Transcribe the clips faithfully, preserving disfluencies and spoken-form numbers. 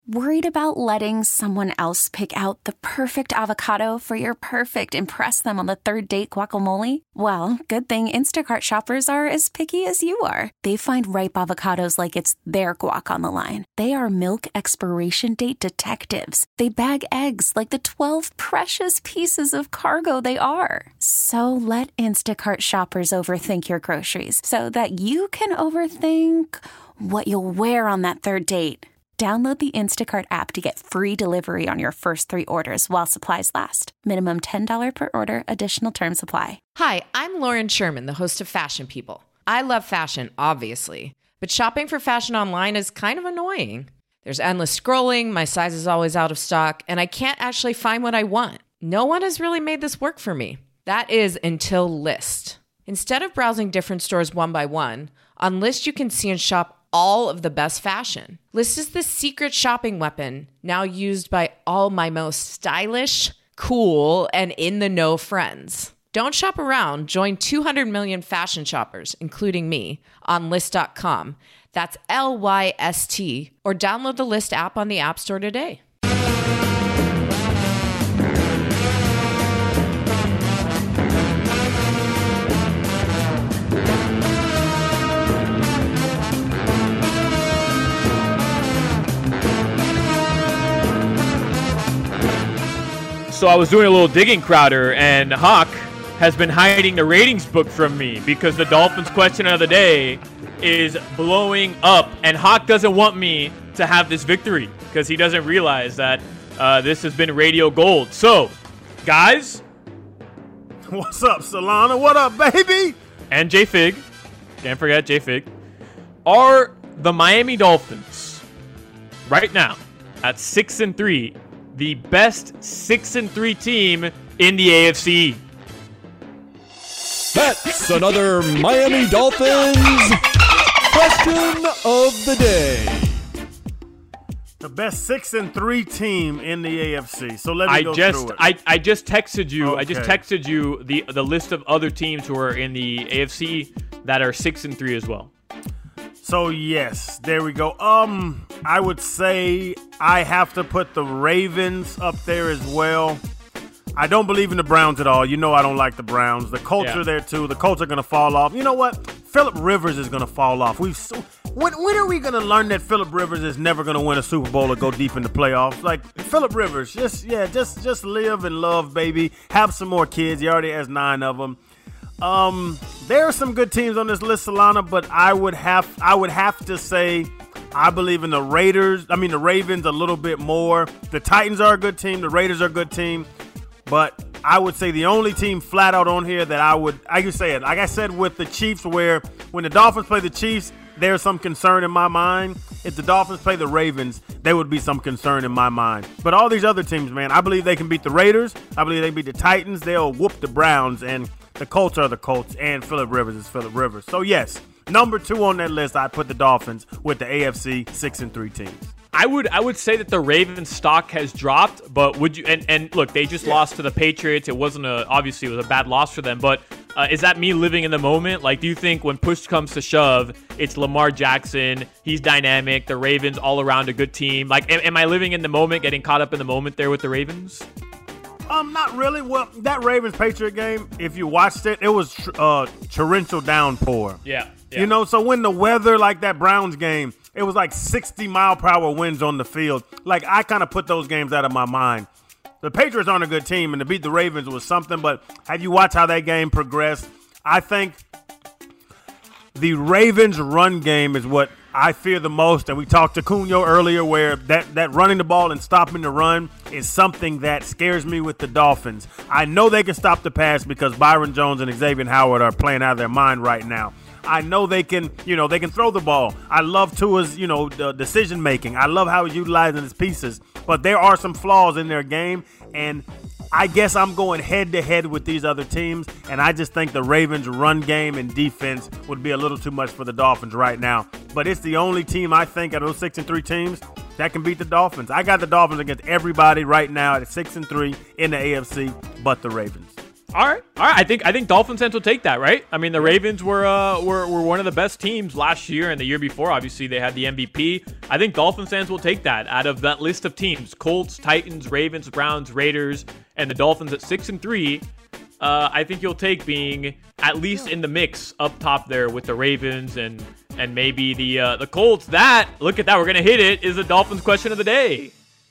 Worried about letting someone else pick out the perfect avocado for your perfect impress them on the third date guacamole? Well, good thing Instacart shoppers are as picky as you are. They find ripe avocados like it's their guac on the line. They are milk expiration date detectives. They bag eggs like the twelve precious pieces of cargo they are. So let Instacart shoppers overthink your groceries so that you can overthink what you'll wear on that third date. Download the Instacart app to get free delivery on your first three orders while supplies last. Minimum ten dollars per order. Additional terms apply. Hi, I'm Lauren Sherman, the host of Fashion People. I love fashion, obviously, but shopping for fashion online is kind of annoying. There's endless scrolling, my size is always out of stock, and I can't actually find what I want. No one has really made this work for me. That is until Lyst. Instead of browsing different stores one by one, on Lyst you can see and shop all of the best fashion. Lyst is the secret shopping weapon now used by all my most stylish, cool, and in-the-know friends. Don't shop around. Join two hundred million fashion shoppers, including me, on Lyst dot com. That's L Y S T. Or download the Lyst app on the App Store today. So I was doing a little digging, Crowder, and Hawk has been hiding the ratings book from me because the Dolphins question of the day is blowing up, and Hawk doesn't want me to have this victory because he doesn't realize that uh, this has been radio gold. So, guys. What's up, Solana? What up, baby? And J-Fig. Can't forget J-Fig. Are the Miami Dolphins right now at six and three the best six and three team in the A F C? That's another Miami Dolphins question of the day. The best six and three team in the A F C. So let me I go just through it. I, I just texted you. Okay. I just texted you the the list of other teams who are in the A F C that are six and three as well. So yes, there we go. Um, I would say I have to put the Ravens up there as well. I don't believe in the Browns at all. You know I don't like the Browns. The culture Yeah. there too. The Colts are gonna fall off. You know what? Phillip Rivers is gonna fall off. We've so, when when are we gonna learn that Phillip Rivers is never gonna win a Super Bowl or go deep in the playoffs? Like Phillip Rivers, just yeah, just just live and love, baby. Have some more kids. He already has nine of them. Um, there are some good teams on this list, Solana, but I would have I would have to say I believe in the Raiders. I mean the Ravens a little bit more. The Titans are a good team. The Raiders are a good team. But I would say the only team flat out on here that I would, I could say it, like I said with the Chiefs, where when the Dolphins play the Chiefs, there's some concern in my mind. If the Dolphins play the Ravens, there would be some concern in my mind. But all these other teams, man, I believe they can beat the Raiders. I believe they can beat the Titans. They'll whoop the Browns, and the Colts are the Colts, and Phillip Rivers is Phillip Rivers. So yes, number two on that list, I put the Dolphins with the A F C six and three teams. I would I would say that the Ravens stock has dropped, but would you and, and look, they just yeah. lost to the Patriots. It wasn't a obviously it was a bad loss for them, but uh, is that me living in the moment? Like, do you think when push comes to shove, it's Lamar Jackson, he's dynamic, the Ravens all around a good team? Like, am, am I living in the moment, getting caught up in the moment there with the Ravens? Um, not really. Well, that Ravens-Patriot game, if you watched it, it was uh, torrential downpour. Yeah, yeah. You know, so when the weather, like that Browns game, it was like sixty mile per hour winds on the field. Like, I kind of put those games out of my mind. The Patriots aren't a good team, and to beat the Ravens was something, but have you watched how that game progressed? I think the Ravens' run game is what I fear the most, and we talked to Cunha earlier where that, that running the ball and stopping the run is something that scares me with the Dolphins. I know they can stop the pass because Byron Jones and Xavier Howard are playing out of their mind right now. I know they can, you know, they can throw the ball. I love Tua's, you know, the decision making. I love how he's utilizing his pieces, but there are some flaws in their game, and I guess I'm going head to head with these other teams, and I just think the Ravens' run game and defense would be a little too much for the Dolphins right now. But it's the only team I think out of those six and three teams that can beat the Dolphins. I got the Dolphins against everybody right now at six and three in the A F C, but the Ravens. All right, all right. I think I think Dolphins fans will take that, right? I mean, the Ravens were uh, were were one of the best teams last year and the year before. Obviously, they had the M V P. I think Dolphins fans will take that out of that list of teams: Colts, Titans, Ravens, Browns, Raiders, and the Dolphins at six and three. Uh, I think you'll take being at least in the mix up top there with the Ravens and and maybe the uh, the Colts. That look at that, we're gonna hit it. Is the Dolphins question of the day?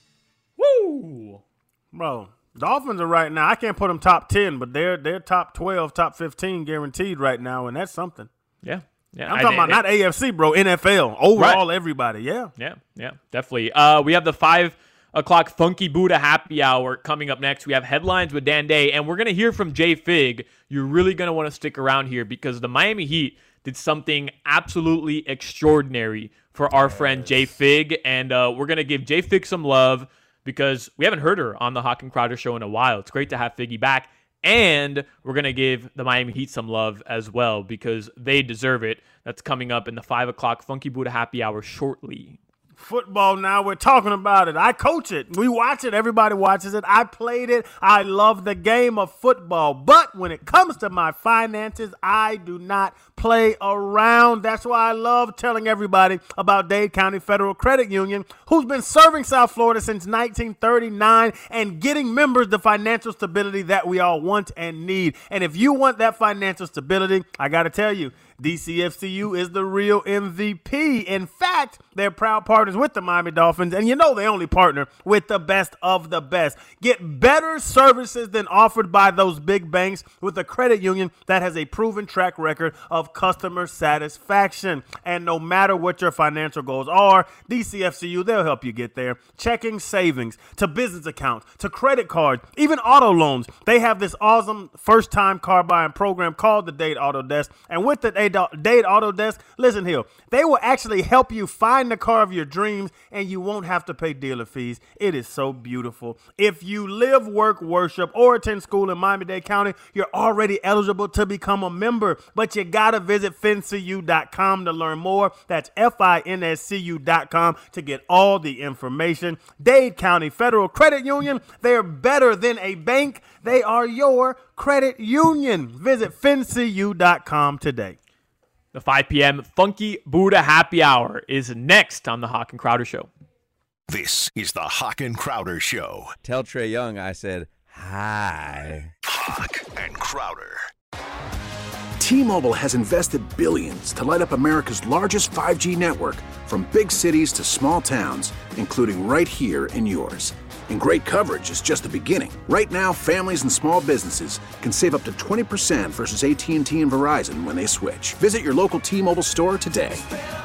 Woo, bro. Dolphins are right now. I can't put them top ten, but they're they're top twelve, top fifteen guaranteed right now, and that's something. Yeah, yeah. I'm talking I, about I, not A F C, bro. N F L overall, right. Everybody. Yeah, yeah, yeah. Definitely. Uh, we have the five o'clock Funky Buddha Happy Hour coming up next. We have headlines with Dan Day, and we're gonna hear from Jay Fig. You're really gonna want to stick around here because the Miami Heat did something absolutely extraordinary for our yes. friend Jay Fig, and uh, we're gonna give Jay Fig some love, because we haven't heard her on the Hawk and Crowder show in a while. It's great to have Figgy back. And we're going to give the Miami Heat some love as well because they deserve it. That's coming up in the five o'clock Funky Buddha Happy Hour shortly. Football now, we're talking about it. I coach it. We watch it. Everybody watches it. I played it. I love the game of football. But when it comes to my finances, I do not play around. That's why I love telling everybody about Dade County Federal Credit Union, who's been serving South Florida since nineteen thirty-nine and getting members the financial stability that we all want and need. And if you want that financial stability, I got to tell you, D C F C U is the real M V P. In fact, they're proud partners with the Miami Dolphins, and you know they only partner with the best of the best. Get better services than offered by those big banks with a credit union that has a proven track record of customer satisfaction. And no matter what your financial goals are, D C F C U, they'll help you get there. Checking, savings, to business accounts, to credit cards, even auto loans. They have this awesome first-time car buying program called the Dade Auto Desk, and with the Dade Auto Desk, listen here, they will actually help you find the car of your dreams and you won't have to pay dealer fees. It is so beautiful. If you live, work, worship, or attend school in Miami-Dade County, you're already eligible to become a member, but you gotta visit fin c u dot com to learn more. That's F I N S C U dot com to get all the information. Dade County Federal Credit Union, they're better than a bank. They are your credit union. Visit fin c u dot com today. The five p.m. Funky Buddha Happy Hour is next on the Hawk and Crowder Show. This is the Hawk and Crowder Show. Tell Trae Young I said hi. Hawk and Crowder. T-Mobile has invested billions to light up America's largest five G network, from big cities to small towns, including right here in yours. And great coverage is just the beginning. Right now, families and small businesses can save up to twenty percent versus A T and T and Verizon when they switch. Visit your local T-Mobile store today.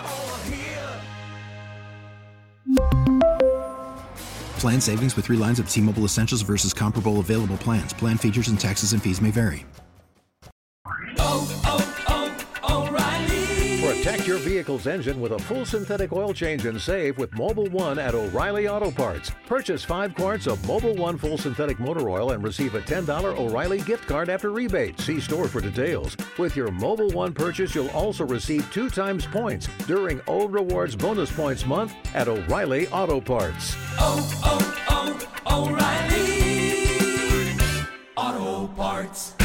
Plan savings with three lines of T-Mobile Essentials versus comparable available plans. Plan features and taxes and fees may vary. Oh, oh, oh, O'Reilly. Protect your vehicle's engine with a full synthetic oil change and save with Mobil one at O'Reilly Auto Parts. Purchase five quarts of Mobil one full synthetic motor oil and receive a ten dollars O'Reilly gift card after rebate. See store for details. With your Mobil one purchase, you'll also receive two times points during O Rewards Bonus Points Month at O'Reilly Auto Parts. Oh, oh, oh, O'Reilly Auto Parts.